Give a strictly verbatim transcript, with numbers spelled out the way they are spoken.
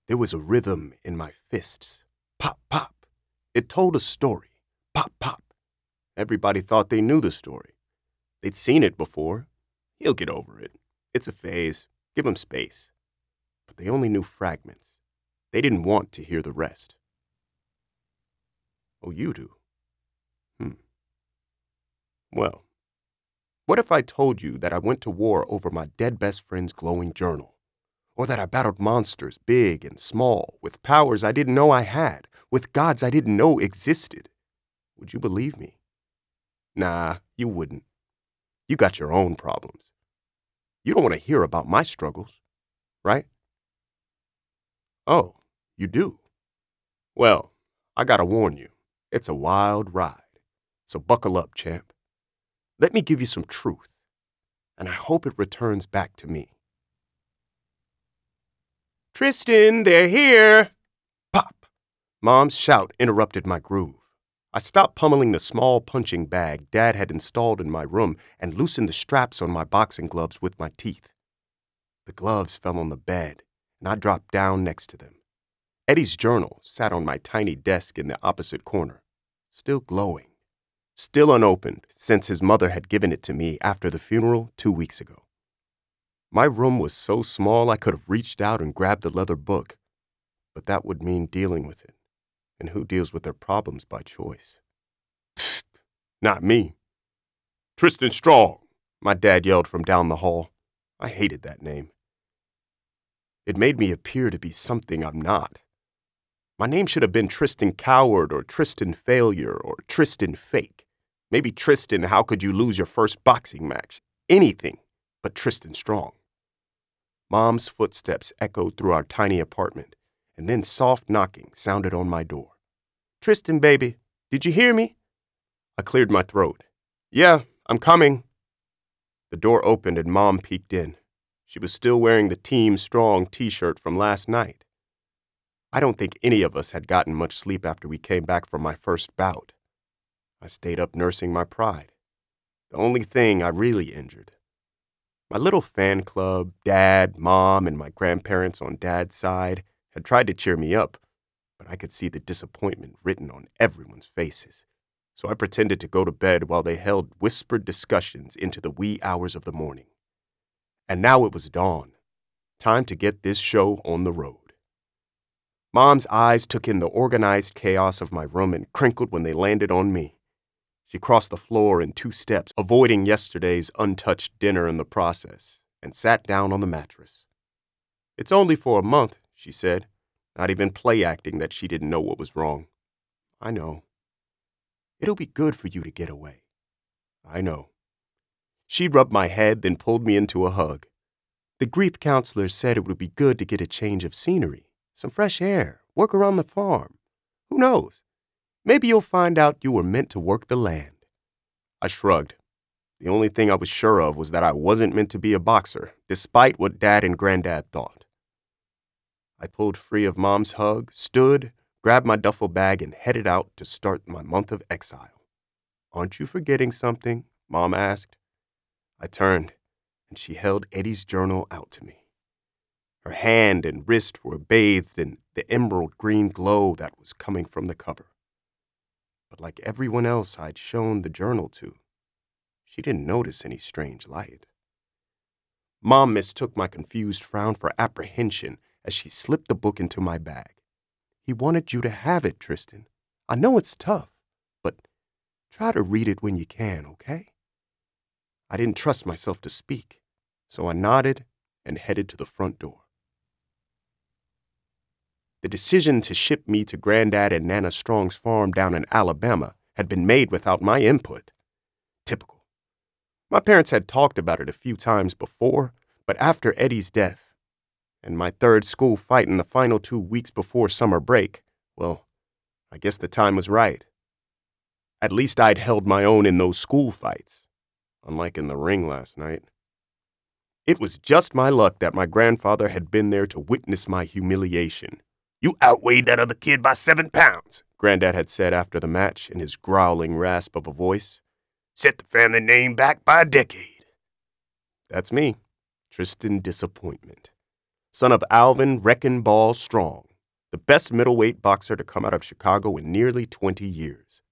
There was a rhythm in my fists. Pop, pop. It told a story. Pop, pop. Everybody thought they knew the story. They'd seen it before. He'll get over it. It's a phase. Give him space. But they only knew fragments. They didn't want to hear the rest. Oh, you do? Hmm. Well, what if I told you that I went to war over my dead best friend's glowing journal? Or that I battled monsters, big and small, with powers I didn't know I had, with gods I didn't know existed? Would you believe me? Nah, you wouldn't. You got your own problems. You don't want to hear about my struggles, right? Oh, you do? Well, I gotta warn you, it's a wild ride. So buckle up, champ. Let me give you some truth, and I hope it returns back to me. Tristan, they're here! Pop! Mom's shout interrupted my groove. I stopped pummeling the small punching bag Dad had installed in my room and loosened the straps on my boxing gloves with my teeth. The gloves fell on the bed, and I dropped down next to them. Eddie's journal sat on my tiny desk in the opposite corner, still glowing, still unopened since his mother had given it to me after the funeral two weeks ago. My room was so small I could have reached out and grabbed the leather book, but that would mean dealing with it. And who deals with their problems by choice? Pfft, not me. Tristan Strong, my dad yelled from down the hall. I hated that name. It made me appear to be something I'm not. My name should have been Tristan Coward or Tristan Failure or Tristan Fake. Maybe Tristan, how could you lose your first boxing match? Anything but Tristan Strong. Mom's footsteps echoed through our tiny apartment, and then soft knocking sounded on my door. Tristan, baby, did you hear me? I cleared my throat. Yeah, I'm coming. The door opened and Mom peeked in. She was still wearing the Team Strong t-shirt from last night. I don't think any of us had gotten much sleep after we came back from my first bout. I stayed up nursing my pride. The only thing I really injured. My little fan club, Dad, Mom, and my grandparents on Dad's side had tried to cheer me up, but I could see the disappointment written on everyone's faces. So I pretended to go to bed while they held whispered discussions into the wee hours of the morning. And now it was dawn. Time to get this show on the road. Mom's eyes took in the organized chaos of my room and crinkled when they landed on me. She crossed the floor in two steps, avoiding yesterday's untouched dinner in the process, and sat down on the mattress. It's only for a month, she said, not even play acting that she didn't know what was wrong. I know. It'll be good for you to get away. I know. She rubbed my head, then pulled me into a hug. The grief counselor said it would be good to get a change of scenery, some fresh air, work around the farm. Who knows? Maybe you'll find out you were meant to work the land. I shrugged. The only thing I was sure of was that I wasn't meant to be a boxer, despite what Dad and Granddad thought. I pulled free of Mom's hug, stood, grabbed my duffel bag, and headed out to start my month of exile. Aren't you forgetting something? Mom asked. I turned, and she held Eddie's journal out to me. Her hand and wrist were bathed in the emerald green glow that was coming from the cover. But like everyone else I'd shown the journal to, she didn't notice any strange light. Mom mistook my confused frown for apprehension as she slipped the book into my bag. He wanted you to have it, Tristan. I know it's tough, but try to read it when you can, okay? I didn't trust myself to speak, so I nodded and headed to the front door. The decision to ship me to Granddad and Nana Strong's farm down in Alabama had been made without my input. Typical. My parents had talked about it a few times before, but after Eddie's death, and my third school fight in the final two weeks before summer break, well, I guess the time was right. At least I'd held my own in those school fights, unlike in the ring last night. It was just my luck that my grandfather had been there to witness my humiliation. You outweighed that other kid by seven pounds, Granddad had said after the match in his growling rasp of a voice. Set the family name back by a decade. That's me, Tristan Disappointment. son of Alvin Wrecking Ball Strong, the best middleweight boxer to come out of Chicago in nearly twenty years.